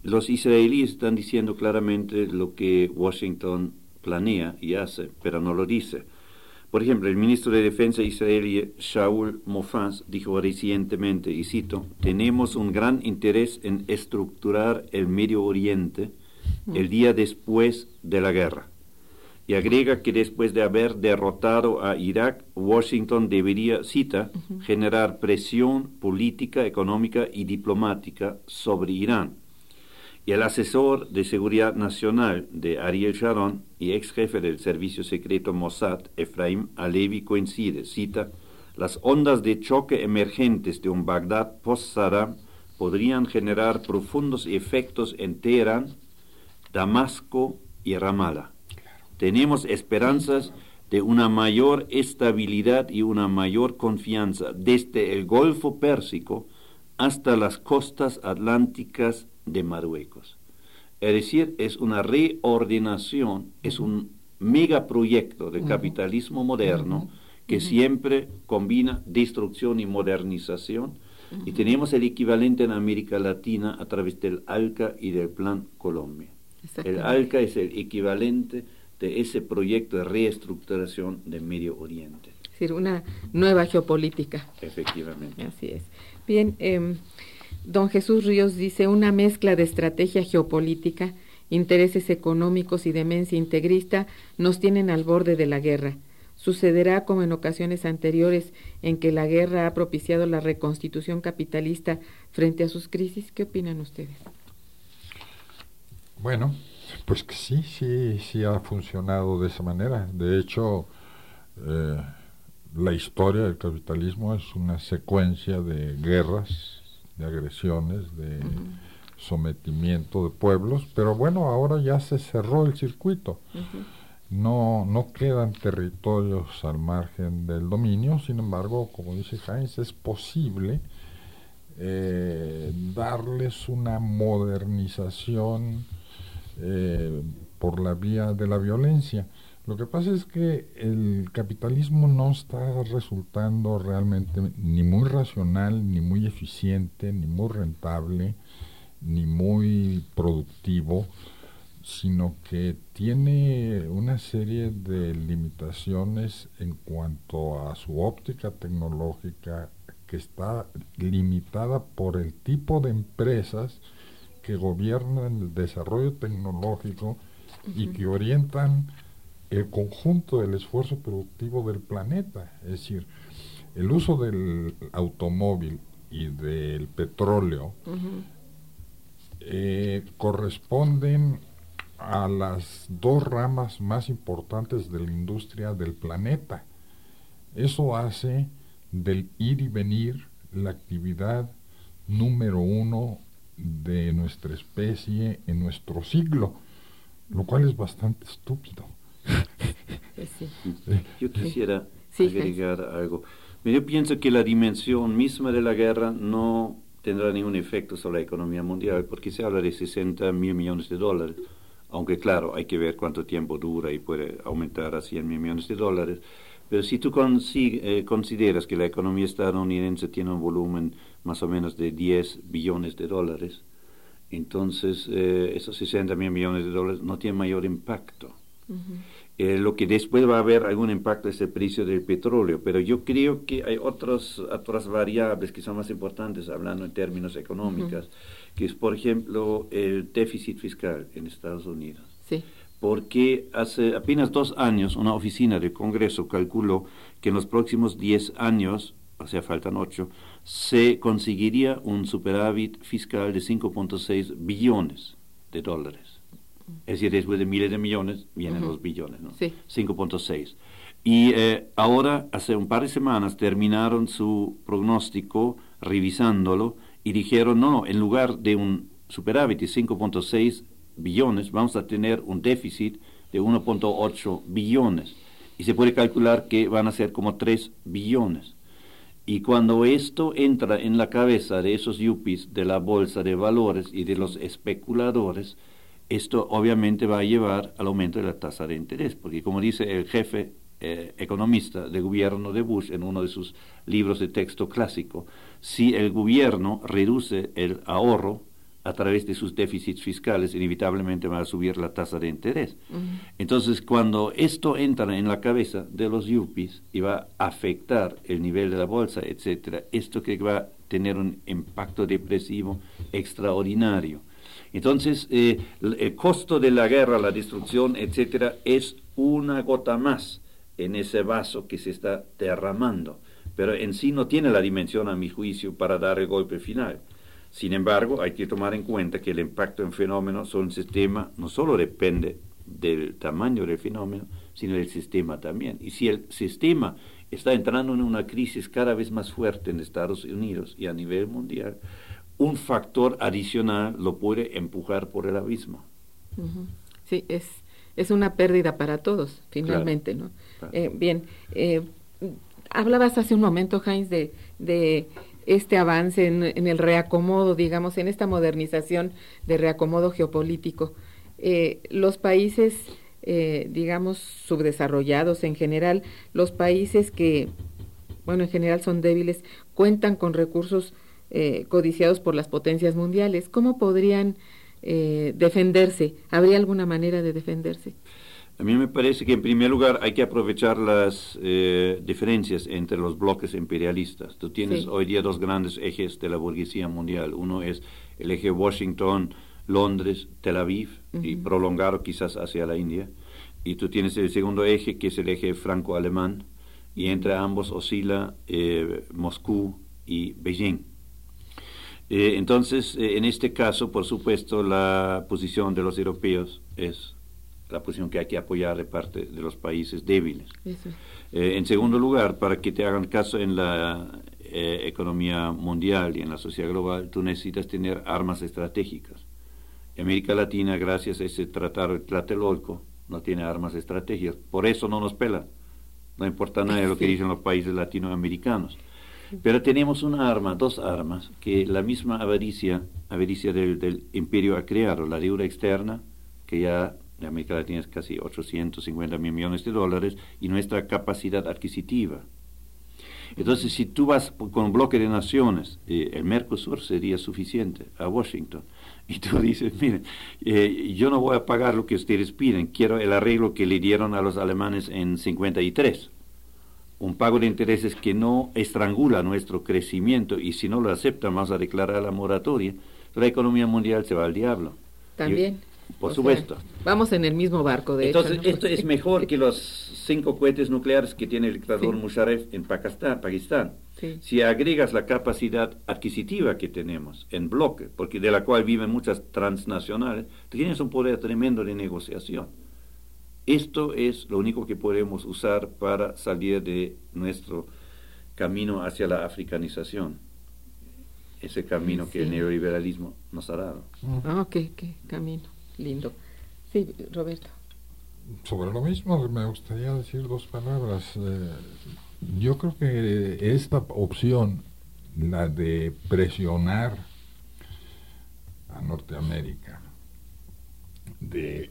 los israelíes están diciendo claramente lo que Washington planea y hace, pero no lo dice. Por ejemplo, el ministro de Defensa israelí, Shaul Mofaz, dijo recientemente, y cito, tenemos un gran interés en estructurar el Medio Oriente el día después de la guerra. Y agrega que después de haber derrotado a Irak, Washington debería, cita, uh-huh. generar presión política, económica y diplomática sobre Irán. Y el asesor de seguridad nacional de Ariel Sharon y ex jefe del servicio secreto Mossad, Efraim Alevi, coincide, cita, las ondas de choque emergentes de un Bagdad post-Saddam podrían generar profundos efectos en Teherán, Damasco y Ramallah. Tenemos esperanzas de una mayor estabilidad y una mayor confianza desde el Golfo Pérsico hasta las costas atlánticas de Marruecos. Es decir, es una reordenación, es un megaproyecto del capitalismo moderno que siempre combina destrucción y modernización, y tenemos el equivalente en América Latina a través del ALCA y del Plan Colombia. El ALCA es el equivalente de ese proyecto de reestructuración del Medio Oriente. Es decir, una nueva geopolítica. Efectivamente. Así es. Bien, eh, don Jesús Ríos dice, una mezcla de estrategia geopolítica, intereses económicos y demencia integrista nos tienen al borde de la guerra. ¿Sucederá como en ocasiones anteriores en que la guerra ha propiciado la reconstitución capitalista frente a sus crisis? ¿Qué opinan ustedes? Bueno, pues que sí, sí, sí ha funcionado de esa manera. De hecho, eh, la historia del capitalismo es una secuencia de guerras, de agresiones, de uh-huh. sometimiento de pueblos, pero bueno, ahora ya se cerró el circuito. Uh-huh. No, no quedan territorios al margen del dominio, sin embargo, como dice Heinz, es posible eh, darles una modernización eh, por la vía de la violencia. Lo que pasa es que el capitalismo no está resultando realmente ni muy racional, ni muy eficiente, ni muy rentable, ni muy productivo, sino que tiene una serie de limitaciones en cuanto a su óptica tecnológica, que está limitada por el tipo de empresas que gobiernan el desarrollo tecnológico uh-huh. y que orientan el conjunto del esfuerzo productivo del planeta. Es decir, el uso del automóvil y del petróleo uh-huh. eh, corresponden a las dos ramas más importantes de la industria del planeta. Eso hace del ir y venir la actividad número uno de nuestra especie en nuestro siglo, lo cual es bastante estúpido. Pues sí. Yo quisiera sí. agregar sí. algo. Yo pienso que la dimensión misma de la guerra no tendrá ningún efecto sobre la economía mundial, porque se habla de sesenta mil millones de dólares, aunque claro, hay que ver cuánto tiempo dura y puede aumentar a cien mil millones de dólares. Pero si tú consi- eh, consideras que la economía estadounidense tiene un volumen más o menos de diez billones de dólares, entonces eh, esos sesenta mil millones de dólares no tienen mayor impacto. Uh-huh. Eh, lo que después va a haber algún impacto es el precio del petróleo, pero yo creo que hay otros, otras variables que son más importantes, hablando en términos económicos, uh-huh. que es, por ejemplo, el déficit fiscal en Estados Unidos. Sí. Porque hace apenas dos años una oficina del Congreso calculó que en los próximos diez años, o sea, faltan ocho, se conseguiría un superávit fiscal de cinco punto seis billones de dólares. Es decir, después de miles de millones vienen uh-huh. los billones, ¿no? Sí. cinco punto seis. Y eh, ahora, hace un par de semanas, terminaron su pronóstico revisándolo y dijeron, no, no, en lugar de un superávit de cinco punto seis billones, vamos a tener un déficit de uno punto ocho billones. Y se puede calcular que van a ser como tres billones. Y cuando esto entra en la cabeza de esos yuppies de la bolsa de valores y de los especuladores, esto obviamente va a llevar al aumento de la tasa de interés, porque como dice el jefe eh, economista del gobierno de Bush en uno de sus libros de texto clásico, si el gobierno reduce el ahorro a través de sus déficits fiscales, inevitablemente va a subir la tasa de interés. Uh-huh. Entonces, cuando esto entra en la cabeza de los yuppies y va a afectar el nivel de la bolsa, etcétera, esto que va a tener un impacto depresivo extraordinario. Entonces, eh, el costo de la guerra, la destrucción, etcétera, es una gota más en ese vaso que se está derramando, pero en sí no tiene la dimensión, a mi juicio, para dar el golpe final. Sin embargo, hay que tomar en cuenta que el impacto en fenómenos sobre un sistema no solo depende del tamaño del fenómeno, sino del sistema también. Y si el sistema está entrando en una crisis cada vez más fuerte en Estados Unidos y a nivel mundial, un factor adicional lo puede empujar por el abismo. Uh-huh. Sí, es, es una pérdida para todos, finalmente, claro. ¿no? Claro. Eh, bien, eh, hablabas hace un momento, Heinz, de... de este avance en, en el reacomodo, digamos, en esta modernización de reacomodo geopolítico. Eh, los países, eh, digamos, subdesarrollados en general, los países que, bueno, en general son débiles, cuentan con recursos eh, codiciados por las potencias mundiales. ¿Cómo podrían eh, defenderse? ¿Habría alguna manera de defenderse? A mí me parece que en primer lugar hay que aprovechar las eh, diferencias entre los bloques imperialistas. Tú tienes sí. hoy día dos grandes ejes de la burguesía mundial. Uno es el eje Washington, Londres, Tel Aviv, uh-huh. y prolongado quizás hacia la India. Y tú tienes el segundo eje, que es el eje franco-alemán, y entre ambos oscila eh, Moscú y Beijing. Eh, entonces, eh, en este caso, por supuesto, la posición de los europeos es la posición que hay que apoyar de parte de los países débiles. Eh, en segundo lugar, para que te hagan caso en la eh, economía mundial y en la sociedad global, tú necesitas tener armas estratégicas. América Latina, gracias a ese tratado de Tlatelolco, no tiene armas estratégicas. Por eso no nos pelan. No importa nada de lo que dicen los países latinoamericanos. Pero tenemos una arma, dos armas, que la misma avaricia, avaricia del, del imperio ha creado. La deuda externa, que ya de América Latina es casi ochocientos cincuenta mil millones de dólares, y nuestra capacidad adquisitiva. Entonces, si tú vas con un bloque de naciones, eh, el Mercosur sería suficiente a Washington, y tú dices, miren, eh, yo no voy a pagar lo que ustedes piden, quiero el arreglo que le dieron a los alemanes en cincuenta y tres, un pago de intereses que no estrangula nuestro crecimiento, y si no lo aceptan vamos a declarar la moratoria, la economía mundial se va al diablo. También. Y, por o supuesto. Sea, vamos en el mismo barco, de Entonces, hecho. ¿no? esto es mejor que los cinco cohetes nucleares que tiene el dictador sí. Musharraf en Pakistán. Pakistán. Sí. Si agregas la capacidad adquisitiva que tenemos en bloque, porque de la cual viven muchas transnacionales, tienes un poder tremendo de negociación. Esto es lo único que podemos usar para salir de nuestro camino hacia la africanización. Ese camino sí. que el neoliberalismo nos ha dado. Ah, qué, qué camino. Lindo. Sí, Roberto. Sobre lo mismo me gustaría decir dos palabras. Eh, yo creo que esta opción, la de presionar a Norteamérica, de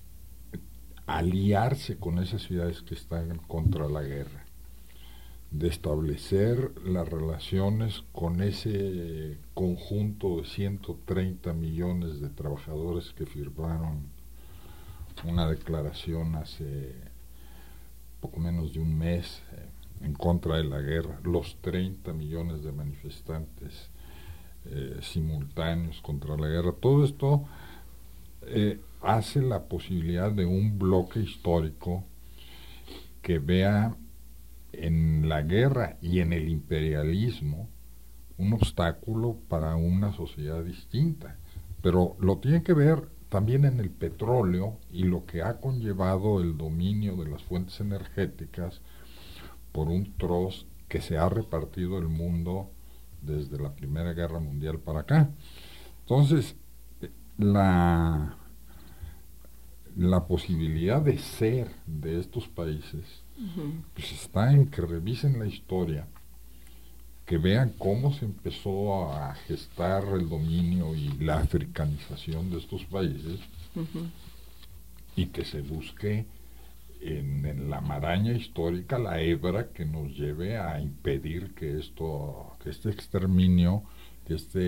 aliarse con esas ciudades que están contra la guerra, de establecer las relaciones con ese conjunto de ciento treinta millones de trabajadores que firmaron una declaración hace poco menos de un mes eh, en contra de la guerra, los treinta millones de manifestantes eh, simultáneos contra la guerra, todo esto eh, hace la posibilidad de un bloque histórico que vea en la guerra y en el imperialismo un obstáculo para una sociedad distinta, pero lo tiene que ver también en el petróleo y lo que ha conllevado el dominio de las fuentes energéticas por un troz que se ha repartido el mundo desde la Primera Guerra Mundial para acá. Entonces, la, la posibilidad de ser de estos países uh-huh. pues está en que revisen la historia, que vean cómo se empezó a gestar el dominio y la africanización de estos países uh-huh. y que se busque en, en la maraña histórica la hebra que nos lleve a impedir que esto, que este exterminio, que este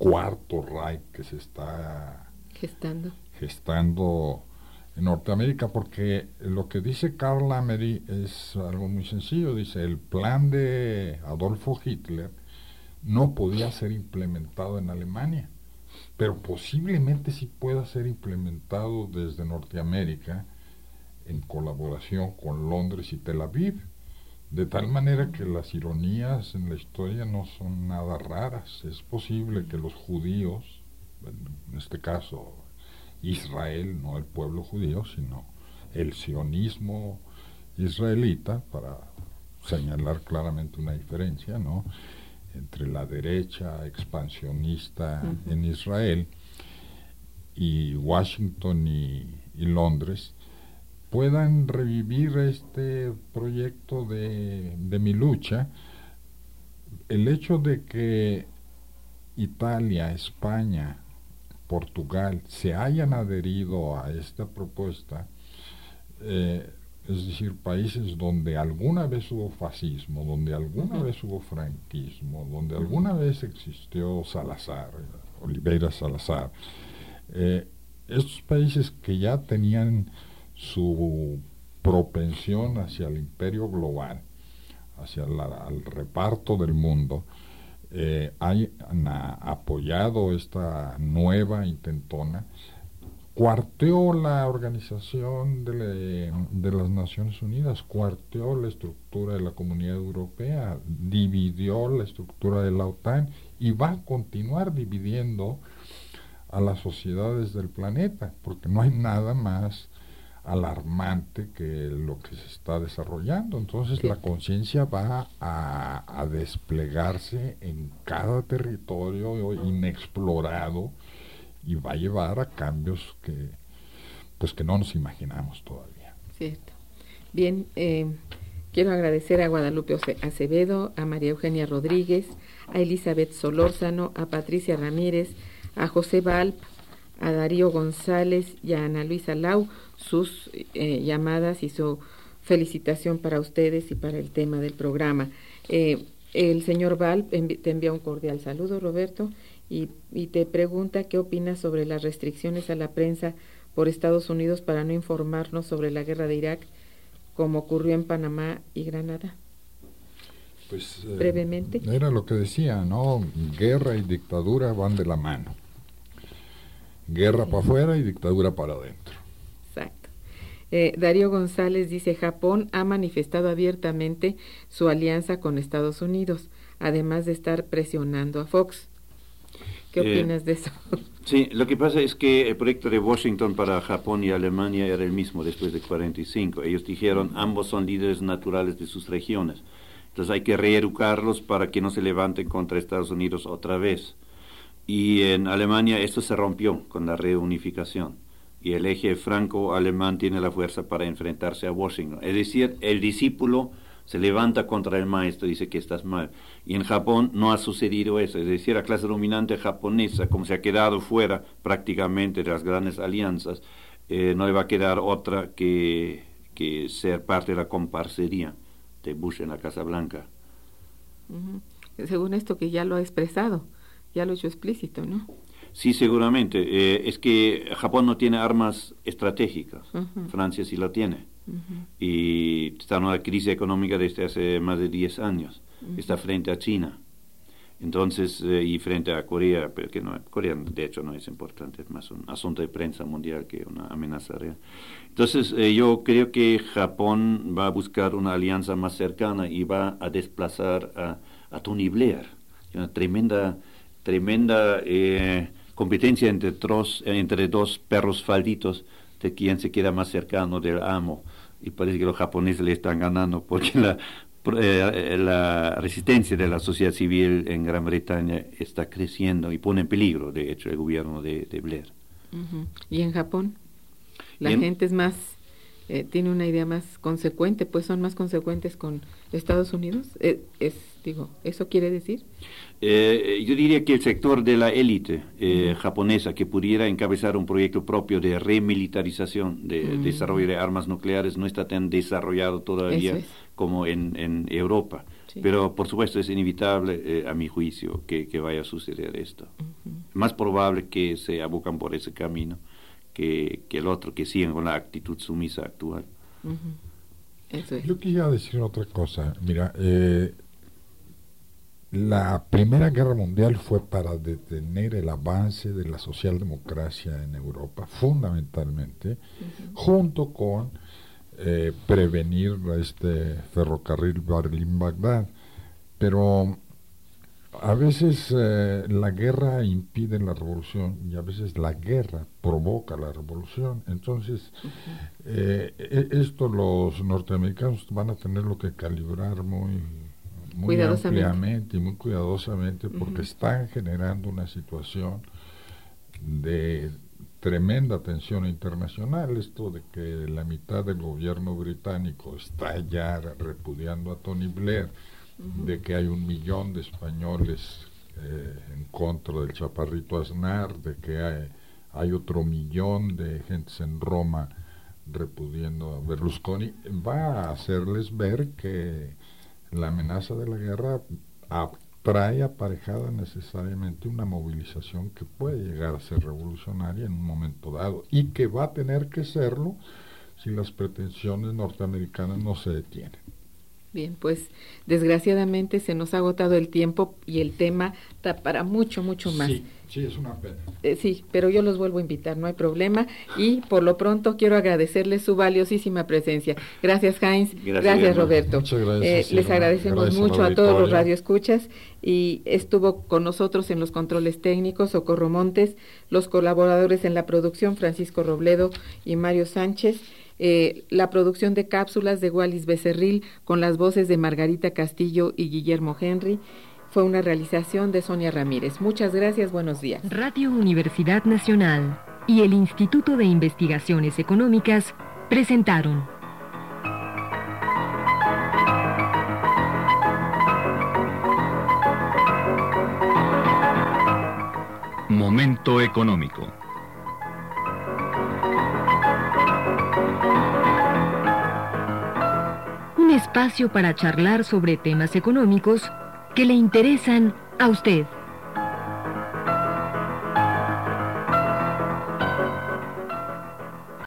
cuarto Reich que se está gestando. gestando en Norteamérica, porque lo que dice Karl Lamery es algo muy sencillo. Dice, el plan de Adolfo Hitler no podía ser implementado en Alemania, pero posiblemente sí pueda ser implementado desde Norteamérica en colaboración con Londres y Tel Aviv, de tal manera que las ironías en la historia no son nada raras. Es posible que los judíos, en este caso Israel, no el pueblo judío, sino el sionismo israelita, para señalar claramente una diferencia, ¿no?, entre la derecha expansionista uh-huh. en Israel y Washington y, y Londres, puedan revivir este proyecto de, de mi lucha. El hecho de que Italia, España, Portugal se hayan adherido a esta propuesta, eh, es decir, países donde alguna vez hubo fascismo, donde alguna uh-huh. vez hubo franquismo, donde alguna vez existió Salazar, Oliveira Salazar, eh, estos países que ya tenían su propensión hacia el imperio global, hacia la, el reparto del mundo, eh, han a, apoyado esta nueva intentona, cuarteó la organización de, le, de las Naciones Unidas, cuarteó la estructura de la Comunidad Europea, dividió la estructura de la OTAN y va a continuar dividiendo a las sociedades del planeta, porque no hay nada más alarmante que lo que se está desarrollando. Entonces sí. La conciencia va a, a desplegarse en cada territorio inexplorado y va a llevar a cambios que pues que no nos imaginamos todavía. Cierto. Bien, eh, quiero agradecer a Guadalupe Acevedo, a María Eugenia Rodríguez, a Elizabeth Solórzano, a Patricia Ramírez, a José Valp, a Darío González y a Ana Luisa Lau sus eh, llamadas y su felicitación para ustedes y para el tema del programa. Eh, el señor Valp envi- te envía un cordial saludo, Roberto, y, y te pregunta qué opinas sobre las restricciones a la prensa por Estados Unidos para no informarnos sobre la guerra de Irak, como ocurrió en Panamá y Granada. Pues eh, brevemente. Era lo que decía, ¿no? Guerra y dictadura van de la mano. Guerra para afuera y dictadura para adentro. Exacto. Eh, Darío González dice, Japón ha manifestado abiertamente su alianza con Estados Unidos, además de estar presionando a Fox. ¿Qué eh, opinas de eso? Sí, lo que pasa es que el proyecto de Washington para Japón y Alemania era el mismo después de cuarenta y cinco. Ellos dijeron, ambos son líderes naturales de sus regiones. Entonces hay que reeducarlos para que no se levanten contra Estados Unidos otra vez. Y en Alemania esto se rompió con la reunificación. Y el eje franco-alemán tiene la fuerza para enfrentarse a Washington. Es decir, el discípulo se levanta contra el maestro y dice que estás mal. Y en Japón no ha sucedido eso. Es decir, la clase dominante japonesa, como se ha quedado fuera prácticamente de las grandes alianzas, eh, no le va a quedar otra que, que ser parte de la comparsería de Bush en la Casa Blanca. Uh-huh. Según esto que ya lo ha expresado, ya lo ha hecho explícito, ¿no? Sí, seguramente. Eh, es que Japón no tiene armas estratégicas. Uh-huh. Francia sí la tiene. Uh-huh. Y está en una crisis económica desde hace más de diez años. Uh-huh. Está frente a China. Entonces, eh, y frente a Corea, pero que no, Corea de hecho no es importante, es más un asunto de prensa mundial que una amenaza real. Entonces, eh, yo creo que Japón va a buscar una alianza más cercana y va a desplazar a, a Tony Blair. Una tremenda, tremenda eh, competencia entre dos, entre dos perros falditos de quien se queda más cercano del amo. Y parece que los japoneses le están ganando porque la, eh, la resistencia de la sociedad civil en Gran Bretaña está creciendo y pone en peligro, de hecho, el gobierno de, de Blair. Uh-huh. ¿Y en Japón? La en, gente es más, eh, tiene una idea más consecuente, pues son más consecuentes con Estados Unidos. Eh, es, digo, ¿eso quiere decir? Eh, yo diría que el sector de la élite eh, japonesa que pudiera encabezar un proyecto propio de remilitarización, de mm. desarrollo de armas nucleares, no está tan desarrollado todavía es. como en, en Europa. Sí. Pero, por supuesto, es inevitable, eh, a mi juicio, que, que vaya a suceder esto. Uh-huh. Más probable que se abocan por ese camino que, que el otro, que sigan con la actitud sumisa actual. Uh-huh. Eso es. Yo quería decir otra cosa. Mira, eh, la Primera Guerra Mundial fue para detener el avance de la socialdemocracia en Europa, fundamentalmente, uh-huh. junto con Eh, prevenir este ferrocarril Berlín-Bagdad, pero a veces eh, la guerra impide la revolución y a veces la guerra provoca la revolución. Entonces, uh-huh. eh, esto los norteamericanos van a tenerlo que calibrar muy, muy ampliamente y muy cuidadosamente, porque uh-huh. están generando una situación de tremenda tensión internacional. Esto de que la mitad del gobierno británico está ya repudiando a Tony Blair, uh-huh. de que hay un millón de españoles eh, en contra del chaparrito Aznar, de que hay, hay otro millón de gentes en Roma repudiando a Berlusconi, va a hacerles ver que la amenaza de la guerra a trae aparejada necesariamente una movilización que puede llegar a ser revolucionaria en un momento dado y que va a tener que serlo si las pretensiones norteamericanas no se detienen. Bien, pues desgraciadamente se nos ha agotado el tiempo y el tema está para mucho, mucho más. Sí, sí, es una pena. Eh, sí, pero yo los vuelvo a invitar, no hay problema. Y por lo pronto quiero agradecerles su valiosísima presencia. Gracias, Heinz. Gracias, gracias Roberto. Muchas gracias. Eh, les agradecemos gracias mucho a, a todos los radioescuchas. Y estuvo con nosotros en los controles técnicos Socorro Montes, los colaboradores en la producción Francisco Robledo y Mario Sánchez. Eh, la producción de cápsulas de Wallis Becerril con las voces de Margarita Castillo y Guillermo Henry fue una realización de Sonia Ramírez. Muchas gracias, buenos días. Radio Universidad Nacional y el Instituto de Investigaciones Económicas presentaron Momento Económico. Un espacio para charlar sobre temas económicos que le interesan a usted.